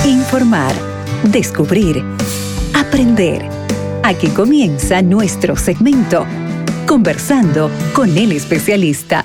Informar, descubrir, aprender. Aquí comienza nuestro segmento, Conversando con el especialista.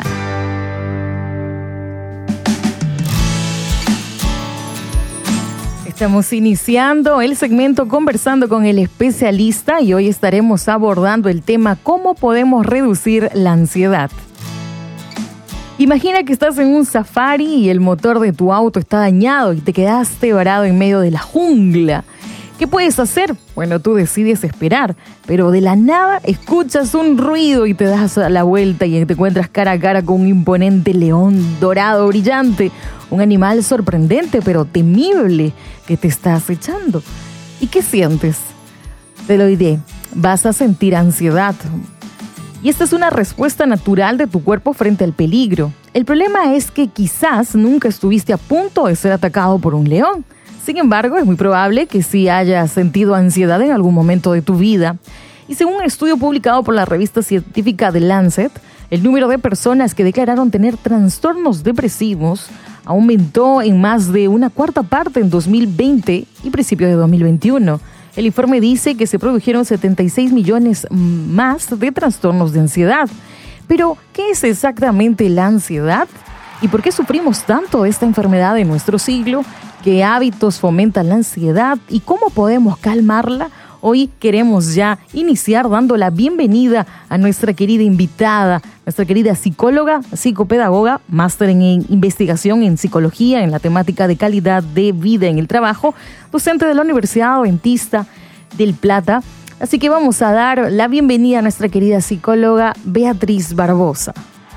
Estamos iniciando el segmento Conversando con el especialista y hoy estaremos abordando el tema ¿cómo podemos reducir la ansiedad? Imagina que estás en un safari y el motor de tu auto está dañado y te quedaste varado en medio de la jungla. ¿Qué puedes hacer? Bueno, tú decides esperar, pero de la nada escuchas un ruido y te das la vuelta y te encuentras cara a cara con un imponente león dorado brillante, un animal sorprendente pero temible que te está acechando. ¿Y qué sientes? Te lo diré, vas a sentir ansiedad. Y esta es una respuesta natural de tu cuerpo frente al peligro. El problema es que quizás nunca estuviste a punto de ser atacado por un león. Sin embargo, es muy probable que sí hayas sentido ansiedad en algún momento de tu vida. Y según un estudio publicado por la revista científica The Lancet, el número de personas que declararon tener trastornos depresivos aumentó en más de una cuarta parte en 2020 y principios de 2021. El informe dice que se produjeron 76 millones más de trastornos de ansiedad. Pero, ¿qué es exactamente la ansiedad? ¿Y por qué sufrimos tanto esta enfermedad en nuestro siglo? ¿Qué hábitos fomentan la ansiedad? ¿Y cómo podemos calmarla? Hoy queremos ya iniciar dando la bienvenida a nuestra querida invitada, nuestra querida psicóloga, psicopedagoga, máster en investigación en psicología, en la temática de calidad de vida en el trabajo, docente de la Universidad Adventista del Plata. Así que vamos a dar la bienvenida a nuestra querida psicóloga Beatriz Barbosa.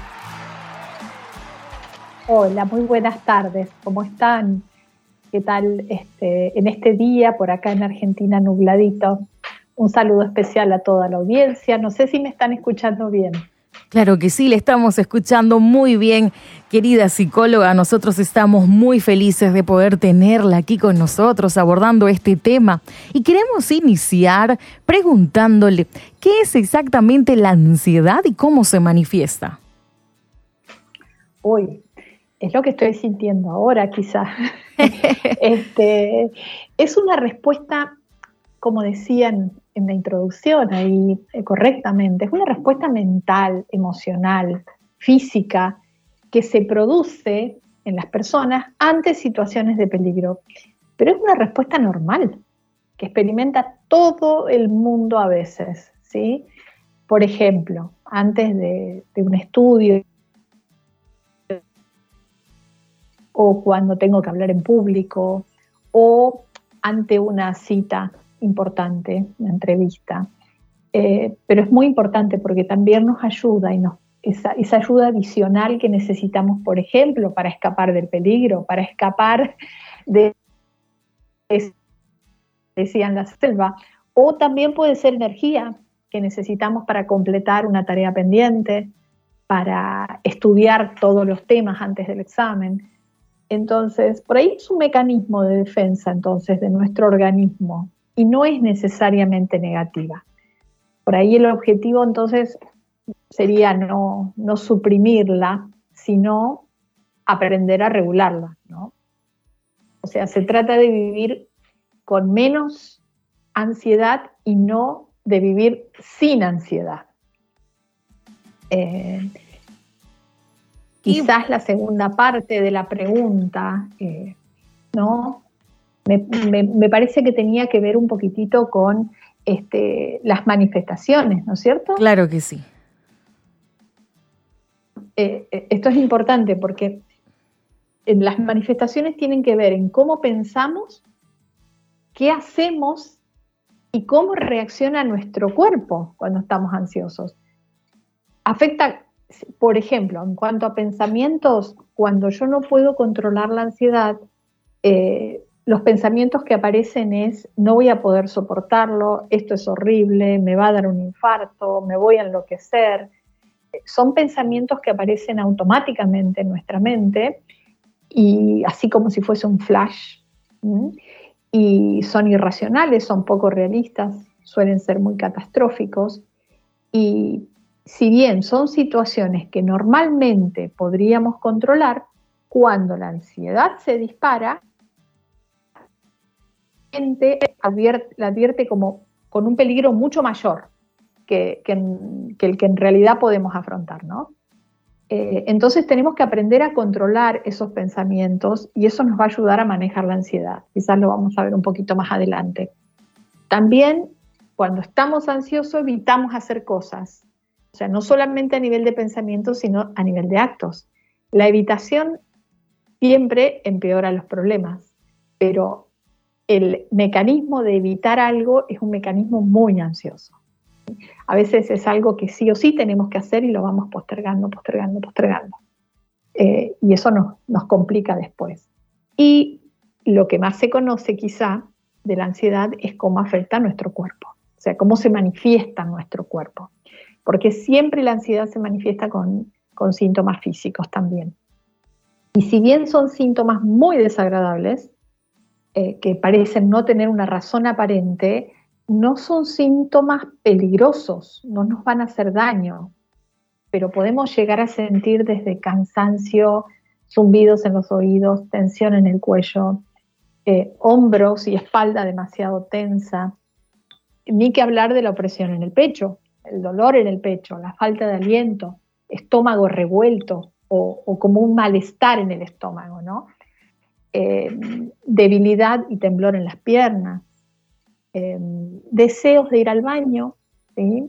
Hola, muy buenas tardes. ¿Cómo están? ¿Qué tal en este día por acá en Argentina nubladito? Un saludo especial a toda la audiencia. No sé si me están escuchando bien. Claro que sí, le estamos escuchando muy bien, querida psicóloga. Nosotros estamos muy felices de poder tenerla aquí con nosotros abordando este tema. Y queremos iniciar preguntándole, ¿qué es exactamente la ansiedad y cómo se manifiesta? Uy, es lo que estoy sintiendo ahora quizás. Es una respuesta, como decían en la introducción ahí correctamente, es una respuesta mental, emocional, física, que se produce en las personas ante situaciones de peligro. Pero es una respuesta normal, que experimenta todo el mundo a veces, ¿sí? Por ejemplo, antes de un estudio, o cuando tengo que hablar en público, o ante una cita importante, una entrevista. Pero es muy importante porque también nos ayuda esa ayuda adicional que necesitamos, por ejemplo, para escapar del peligro, para escapar de, decían, la selva, o también puede ser energía que necesitamos para completar una tarea pendiente, para estudiar todos los temas antes del examen. Entonces, por ahí es un mecanismo de defensa entonces de nuestro organismo y no es necesariamente negativa. Por ahí el objetivo entonces sería no suprimirla, sino aprender a regularla, ¿no? O sea, se trata de vivir con menos ansiedad y no de vivir sin ansiedad. Quizás la segunda parte de la pregunta, ¿no? Me parece que tenía que ver un poquitito con las manifestaciones, ¿no es cierto? Claro que sí. Esto es importante porque las manifestaciones tienen que ver en cómo pensamos, qué hacemos y cómo reacciona nuestro cuerpo cuando estamos ansiosos. Afecta. Por ejemplo, en cuanto a pensamientos, cuando yo no puedo controlar la ansiedad, los pensamientos que aparecen es, no voy a poder soportarlo, esto es horrible, me va a dar un infarto, me voy a enloquecer. Son pensamientos que aparecen automáticamente en nuestra mente, y así como si fuese un flash, y son irracionales, son poco realistas, suelen ser muy catastróficos, y si bien son situaciones que normalmente podríamos controlar, cuando la ansiedad se dispara, la advierte como con un peligro mucho mayor que el que en realidad podemos afrontar, ¿no? Entonces tenemos que aprender a controlar esos pensamientos y eso nos va a ayudar a manejar la ansiedad. Quizás lo vamos a ver un poquito más adelante. También, cuando estamos ansiosos, evitamos hacer cosas. O sea, no solamente a nivel de pensamiento, sino a nivel de actos. La evitación siempre empeora los problemas, pero el mecanismo de evitar algo es un mecanismo muy ansioso. A veces es algo que sí o sí tenemos que hacer y lo vamos postergando. Y eso nos complica después. Y lo que más se conoce quizá de la ansiedad es cómo afecta a nuestro cuerpo, o sea, cómo se manifiesta en nuestro cuerpo. Porque siempre la ansiedad se manifiesta con síntomas físicos también. Y si bien son síntomas muy desagradables, que parecen no tener una razón aparente, no son síntomas peligrosos, no nos van a hacer daño, pero podemos llegar a sentir desde cansancio, zumbidos en los oídos, tensión en el cuello, hombros y espalda demasiado tensa, ni que hablar de la opresión en el pecho, el dolor en el pecho, la falta de aliento, estómago revuelto o como un malestar en el estómago, ¿no? Debilidad y temblor en las piernas, deseos de ir al baño, ¿sí?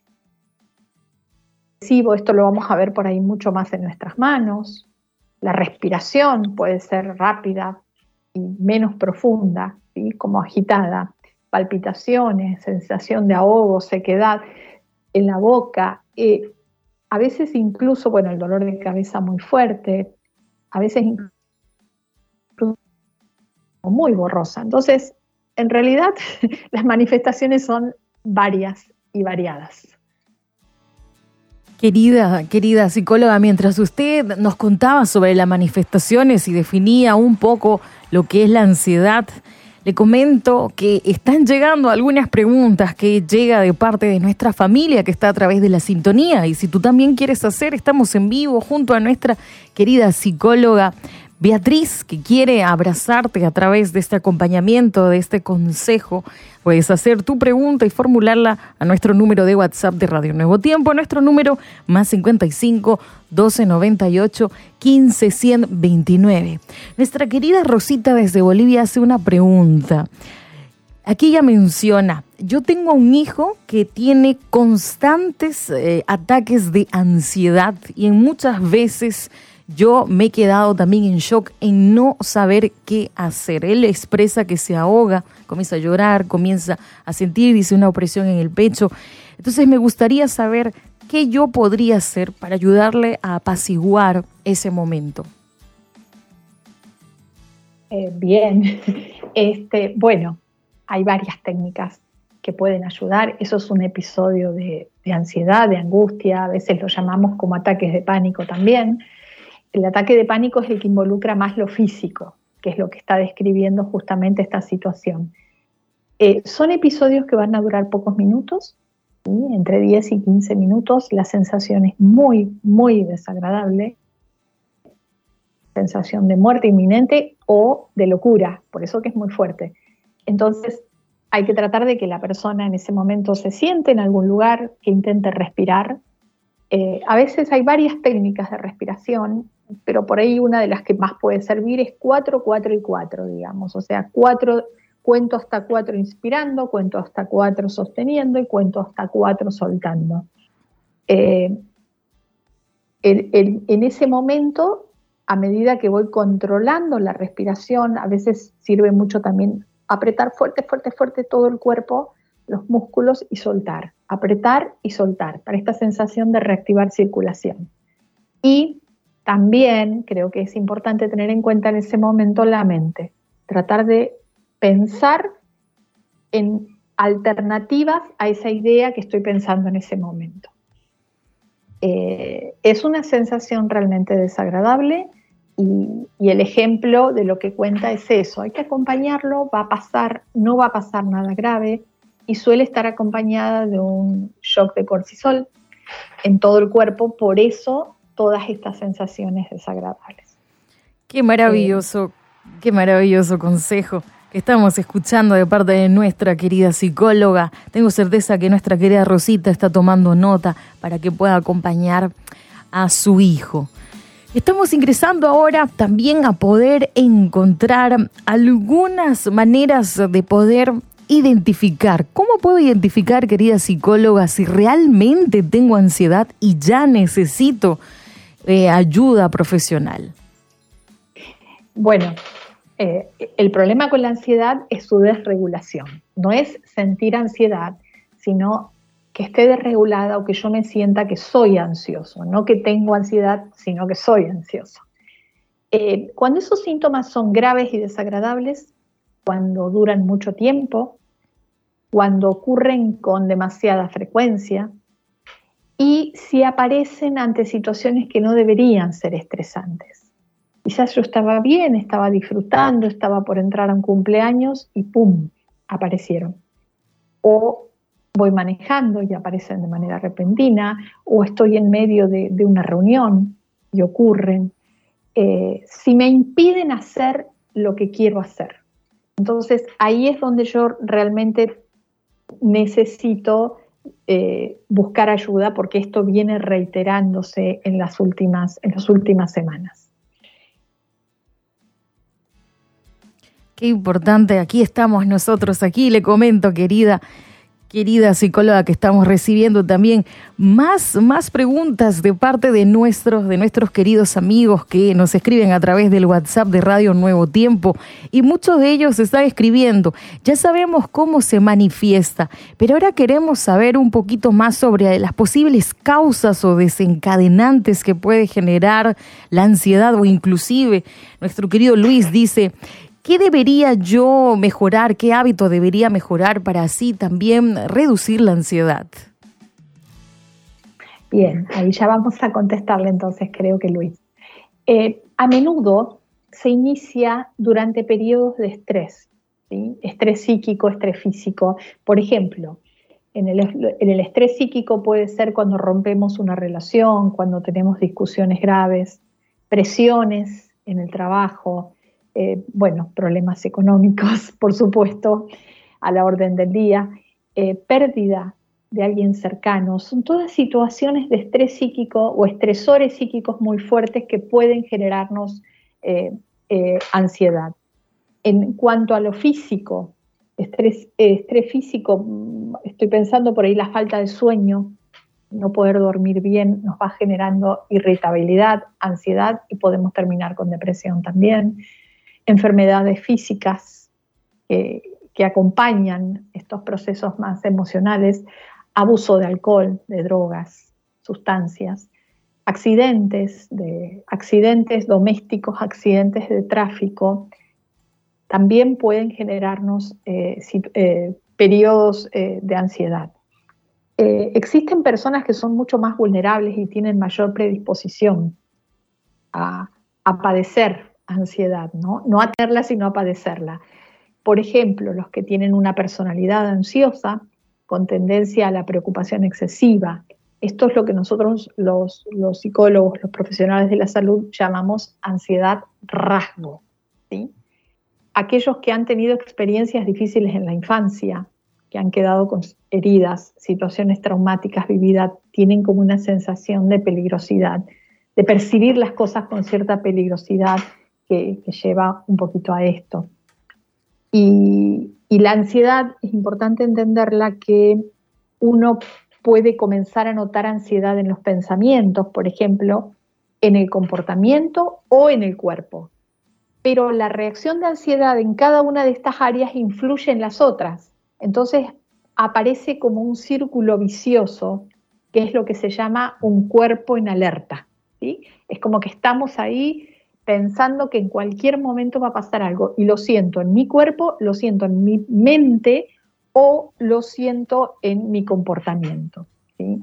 Esto lo vamos a ver por ahí mucho más en nuestras manos. La respiración puede ser rápida y menos profunda, ¿sí? Como agitada, palpitaciones, sensación de ahogo, sequedad en la boca, a veces incluso, el dolor de cabeza muy fuerte, a veces incluso muy borrosa. Entonces, en realidad, las manifestaciones son varias y variadas. Querida psicóloga, mientras usted nos contaba sobre las manifestaciones y definía un poco lo que es la ansiedad, le comento que están llegando algunas preguntas que llega de parte de nuestra familia que está a través de la sintonía. Y si tú también quieres hacer, estamos en vivo junto a nuestra querida psicóloga Beatriz, que quiere abrazarte a través de este acompañamiento, de este consejo. Puedes hacer tu pregunta y formularla a nuestro número de WhatsApp de Radio Nuevo Tiempo, nuestro número +55 1298 15 129. Nuestra querida Rosita desde Bolivia hace una pregunta. Aquí ella menciona: yo tengo un hijo que tiene constantes ataques de ansiedad y en muchas veces yo me he quedado también en shock en no saber qué hacer. Él expresa que se ahoga, comienza a llorar, comienza a sentir, dice, una opresión en el pecho. Entonces me gustaría saber qué yo podría hacer para ayudarle a apaciguar ese momento. Bien, hay varias técnicas que pueden ayudar. Eso es un episodio de ansiedad, de angustia, a veces lo llamamos como ataques de pánico también. El ataque de pánico es el que involucra más lo físico, que es lo que está describiendo justamente esta situación. Son episodios que van a durar pocos minutos, ¿sí? Entre 10 y 15 minutos. La sensación es muy, muy desagradable. Sensación de muerte inminente o de locura, por eso que es muy fuerte. Entonces hay que tratar de que la persona en ese momento se siente en algún lugar, que intente respirar. A veces hay varias técnicas de respiración, pero por ahí una de las que más puede servir es 4, 4 y 4, digamos. O sea, cuento hasta 4 inspirando, cuento hasta 4 sosteniendo y cuento hasta 4 soltando. En ese momento, a medida que voy controlando la respiración, a veces sirve mucho también apretar fuerte, fuerte, fuerte todo el cuerpo, los músculos y soltar. Apretar y soltar, para esta sensación de reactivar circulación. Y también creo que es importante tener en cuenta en ese momento la mente. Tratar de pensar en alternativas a esa idea que estoy pensando en ese momento. Es una sensación realmente desagradable y el ejemplo de lo que cuenta es eso. Hay que acompañarlo, no va a pasar nada grave y suele estar acompañada de un shock de cortisol en todo el cuerpo, por eso todas estas sensaciones desagradables. Qué maravilloso consejo. Estamos escuchando de parte de nuestra querida psicóloga. Tengo certeza que nuestra querida Rosita está tomando nota para que pueda acompañar a su hijo. Estamos ingresando ahora también a poder encontrar algunas maneras de poder identificar. ¿Cómo puedo identificar, querida psicóloga, si realmente tengo ansiedad y ya necesito ayuda profesional? Bueno, el problema con la ansiedad es su desregulación. No es sentir ansiedad, sino que esté desregulada o que yo me sienta que soy ansioso. No que tengo ansiedad, sino que soy ansioso. Cuando esos síntomas son graves y desagradables, cuando duran mucho tiempo, cuando ocurren con demasiada frecuencia y si aparecen ante situaciones que no deberían ser estresantes. Quizás yo estaba bien, estaba disfrutando, estaba por entrar a un cumpleaños y ¡pum!, aparecieron. O voy manejando y aparecen de manera repentina, o estoy en medio de una reunión y ocurren. Si me impiden hacer lo que quiero hacer. Entonces ahí es donde yo realmente necesito buscar ayuda, porque esto viene reiterándose en las últimas semanas. Qué importante, aquí estamos nosotros, aquí le comento, querida psicóloga, que estamos recibiendo también más preguntas de parte de nuestros queridos amigos que nos escriben a través del WhatsApp de Radio Nuevo Tiempo, y muchos de ellos están escribiendo. Ya sabemos cómo se manifiesta, pero ahora queremos saber un poquito más sobre las posibles causas o desencadenantes que puede generar la ansiedad, o inclusive nuestro querido Luis dice: ¿qué debería yo mejorar? ¿Qué hábito debería mejorar para así también reducir la ansiedad? Bien, ahí ya vamos a contestarle entonces, creo que Luis. A menudo se inicia durante periodos de estrés, ¿sí? Estrés psíquico, estrés físico. Por ejemplo, en el estrés psíquico puede ser cuando rompemos una relación, cuando tenemos discusiones graves, presiones en el trabajo, problemas económicos, por supuesto, a la orden del día, pérdida de alguien cercano. Son todas situaciones de estrés psíquico o estresores psíquicos muy fuertes que pueden generarnos ansiedad. En cuanto a lo físico, estrés físico, estoy pensando por ahí la falta de sueño, no poder dormir bien nos va generando irritabilidad, ansiedad, y podemos terminar con depresión también. Enfermedades físicas que acompañan estos procesos más emocionales, abuso de alcohol, de drogas, sustancias, accidentes domésticos, accidentes de tráfico, también pueden generarnos periodos de ansiedad. Existen personas que son mucho más vulnerables y tienen mayor predisposición a padecer ansiedad, no a tenerla, sino a padecerla. Por ejemplo, los que tienen una personalidad ansiosa con tendencia a la preocupación excesiva. Esto es lo que nosotros, los psicólogos, los profesionales de la salud, llamamos ansiedad rasgo, ¿sí? Aquellos que han tenido experiencias difíciles en la infancia, que han quedado con heridas, situaciones traumáticas vividas, tienen como una sensación de peligrosidad, de percibir las cosas con cierta peligrosidad, que lleva un poquito a esto. Y la ansiedad, es importante entenderla, que uno puede comenzar a notar ansiedad en los pensamientos, por ejemplo, en el comportamiento o en el cuerpo. Pero la reacción de ansiedad en cada una de estas áreas influye en las otras. Entonces aparece como un círculo vicioso, que es lo que se llama un cuerpo en alerta, ¿sí? Es como que estamos ahí pensando que en cualquier momento va a pasar algo, y lo siento en mi cuerpo, lo siento en mi mente o lo siento en mi comportamiento, ¿sí?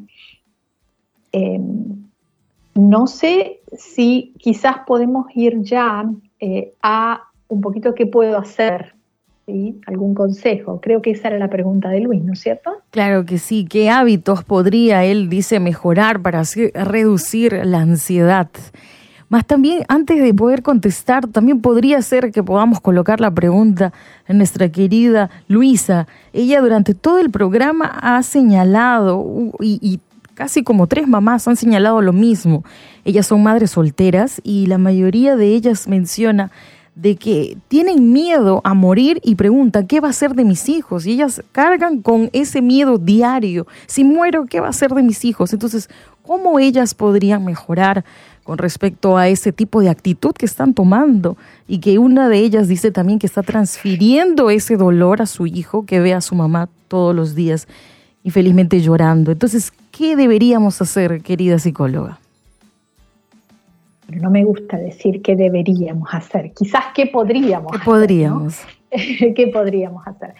No sé si quizás podemos ir ya a un poquito qué puedo hacer, ¿sí? ¿Algún consejo? Creo que esa era la pregunta de Luis, ¿no es cierto? Claro que sí. ¿Qué hábitos podría él, dice, mejorar para así reducir la ansiedad? Más también, antes de poder contestar, también podría ser que podamos colocar la pregunta a nuestra querida Luisa. Ella durante todo el programa ha señalado, y casi como 3 mamás han señalado lo mismo. Ellas son madres solteras y la mayoría de ellas menciona de que tienen miedo a morir y preguntan, ¿qué va a ser de mis hijos? Y ellas cargan con ese miedo diario. Si muero, ¿qué va a ser de mis hijos? Entonces, ¿cómo ellas podrían mejorar con respecto a ese tipo de actitud que están tomando? Y que una de ellas dice también que está transfiriendo ese dolor a su hijo, que ve a su mamá todos los días infelizmente llorando. Entonces, ¿qué deberíamos hacer, querida psicóloga? No me gusta decir qué deberíamos hacer, quizás qué podríamos hacer. Podríamos. ¿No? ¿Qué podríamos hacer?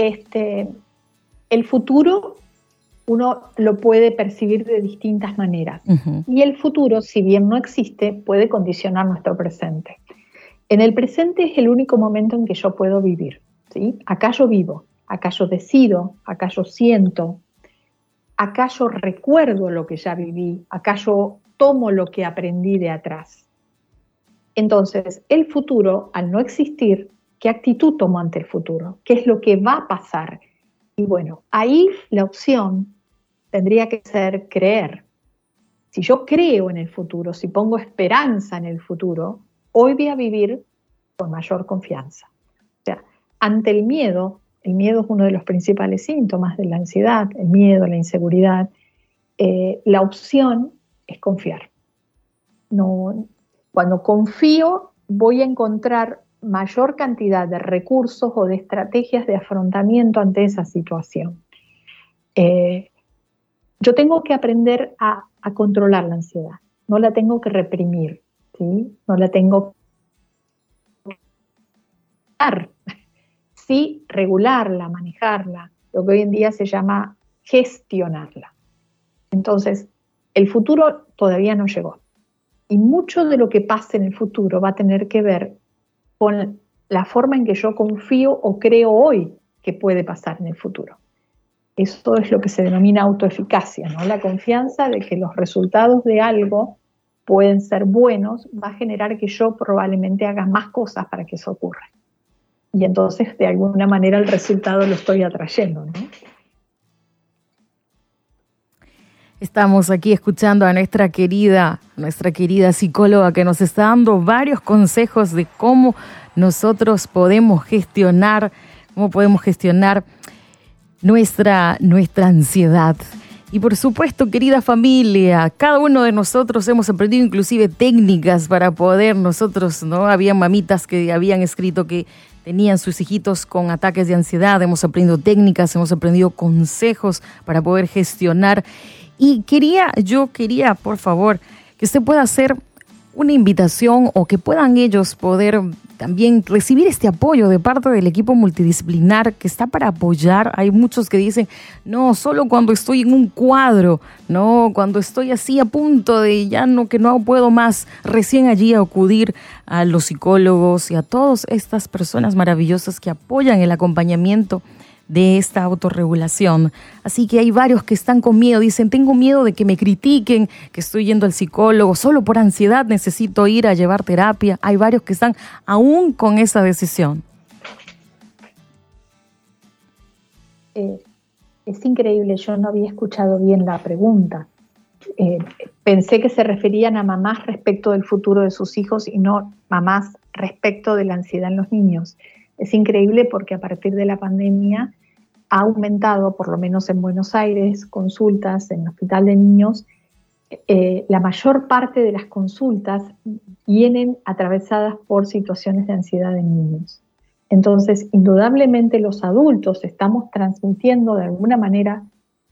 El futuro uno lo puede percibir de distintas maneras. Uh-huh. Y el futuro, si bien no existe, puede condicionar nuestro presente. En el presente es el único momento en que yo puedo vivir, ¿sí? Acá yo vivo, acá yo decido, acá yo siento, acá yo recuerdo lo que ya viví, acá yo tomo lo que aprendí de atrás. Entonces, el futuro, al no existir, ¿qué actitud tomo ante el futuro? ¿Qué es lo que va a pasar? Y bueno, ahí la opción tendría que ser creer. Si yo creo en el futuro, si pongo esperanza en el futuro, hoy voy a vivir con mayor confianza. O sea, ante el miedo es uno de los principales síntomas de la ansiedad, el miedo, la inseguridad. La opción es confiar. No, cuando confío voy a encontrar mayor cantidad de recursos o de estrategias de afrontamiento ante esa situación. Yo tengo que aprender a controlar la ansiedad, no la tengo que reprimir, ¿sí? No la tengo que sí regularla, manejarla, lo que hoy en día se llama gestionarla. Entonces, el futuro todavía no llegó. Y mucho de lo que pase en el futuro va a tener que ver con la forma en que yo confío o creo hoy que puede pasar en el futuro. Eso es lo que se denomina autoeficacia, ¿no? La confianza de que los resultados de algo pueden ser buenos va a generar que yo probablemente haga más cosas para que eso ocurra. Y entonces, de alguna manera, el resultado lo estoy atrayendo, ¿no? Estamos aquí escuchando a nuestra querida psicóloga que nos está dando varios consejos de cómo nosotros podemos gestionar nuestra ansiedad. Y por supuesto, querida familia, cada uno de nosotros hemos aprendido inclusive técnicas para poder nosotros, ¿no? Había mamitas que habían escrito que tenían sus hijitos con ataques de ansiedad. Hemos aprendido técnicas, hemos aprendido consejos para poder gestionar. Y quería, por favor, que usted pueda hacer una invitación o que puedan ellos poder también recibir este apoyo de parte del equipo multidisciplinar que está para apoyar. Hay muchos que dicen, no, solo cuando estoy en un cuadro, no, cuando estoy así a punto de que no puedo más, recién allí acudir a los psicólogos y a todas estas personas maravillosas que apoyan el acompañamiento de esta autorregulación. Así que hay varios que están con miedo, dicen, tengo miedo de que me critiquen, que estoy yendo al psicólogo, solo por ansiedad necesito ir a llevar terapia. Hay varios que están aún con esa decisión. Es increíble, yo no había escuchado bien la pregunta. Pensé que se referían a mamás respecto del futuro de sus hijos y no mamás respecto de la ansiedad en los niños. Es increíble porque a partir de la pandemia ha aumentado, por lo menos en Buenos Aires, consultas en el hospital de niños. La mayor parte de las consultas vienen atravesadas por situaciones de ansiedad en niños. Entonces, indudablemente los adultos estamos transmitiendo de alguna manera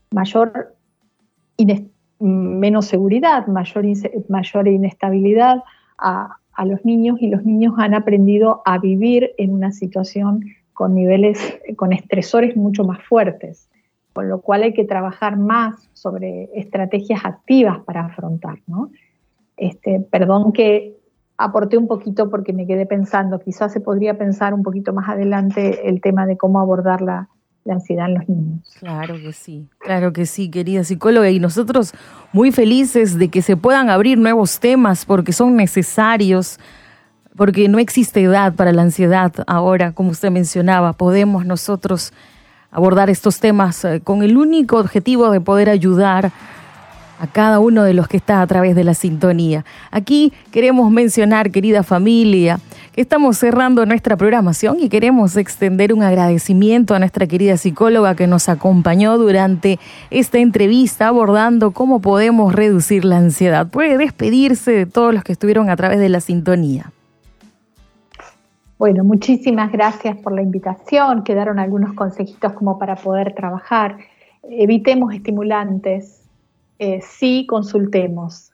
menos seguridad, mayor inestabilidad a los niños, y los niños han aprendido a vivir en una situación con estresores mucho más fuertes, con lo cual hay que trabajar más sobre estrategias activas para afrontar, ¿no? Perdón que aporté un poquito porque me quedé pensando, quizás se podría pensar un poquito más adelante el tema de cómo abordar la la ansiedad en los niños. Claro que sí, querida psicóloga, y nosotros muy felices de que se puedan abrir nuevos temas porque son necesarios, porque no existe edad para la ansiedad. Ahora, como usted mencionaba, podemos nosotros abordar estos temas con el único objetivo de poder ayudar a cada uno de los que está a través de la sintonía. Aquí queremos mencionar, querida familia, que estamos cerrando nuestra programación y queremos extender un agradecimiento a nuestra querida psicóloga que nos acompañó durante esta entrevista abordando cómo podemos reducir la ansiedad. Puede despedirse de todos los que estuvieron a través de la sintonía. Bueno, muchísimas gracias por la invitación. Quedaron algunos consejitos como para poder trabajar. Evitemos estimulantes. Sí, consultemos,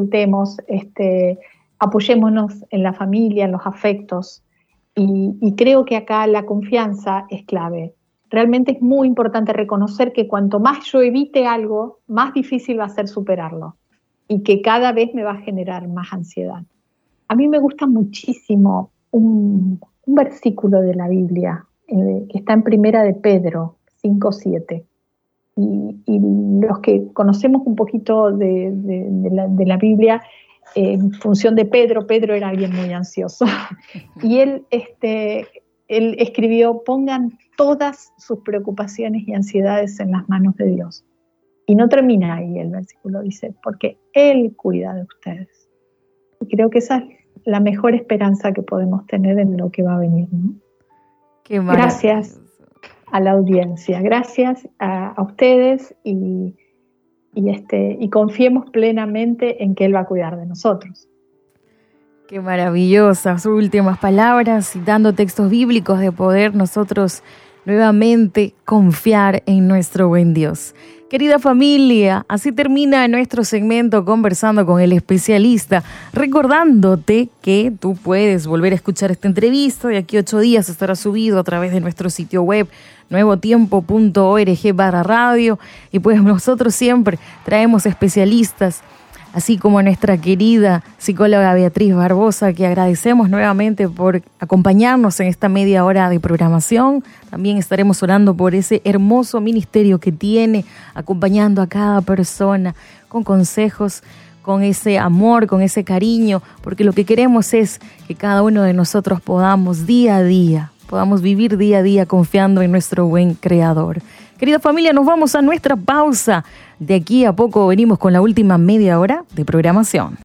apoyémonos en la familia, en los afectos, y creo que acá la confianza es clave. Realmente es muy importante reconocer que cuanto más yo evite algo, más difícil va a ser superarlo, y que cada vez me va a generar más ansiedad. A mí me gusta muchísimo un versículo de la Biblia, que está en Primera de Pedro 5:7. Y los que conocemos un poquito de la Biblia, en función de Pedro era alguien muy ansioso. Y él escribió: pongan todas sus preocupaciones y ansiedades en las manos de Dios. Y no termina ahí el versículo, dice, porque Él cuida de ustedes. Y creo que esa es la mejor esperanza que podemos tener en lo que va a venir, ¿no? Qué maravilla. Gracias a la audiencia, gracias a ustedes y confiemos plenamente en que Él va a cuidar de nosotros. Qué maravillosas últimas palabras, citando textos bíblicos, de poder nosotros nuevamente confiar en nuestro buen Dios. Querida familia, así termina nuestro segmento Conversando con el Especialista, recordándote que tú puedes volver a escuchar esta entrevista. De aquí a 8 días estará subido a través de nuestro sitio web nuevotiempo.org/radio, y pues nosotros siempre traemos especialistas, así como nuestra querida psicóloga Beatriz Barbosa, que agradecemos nuevamente por acompañarnos en esta media hora de programación. También estaremos orando por ese hermoso ministerio que tiene, acompañando a cada persona con consejos, con ese amor, con ese cariño, porque lo que queremos es que cada uno de nosotros podamos vivir día a día confiando en nuestro buen Creador. Querida familia, nos vamos a nuestra pausa. De aquí a poco venimos con la última media hora de programación.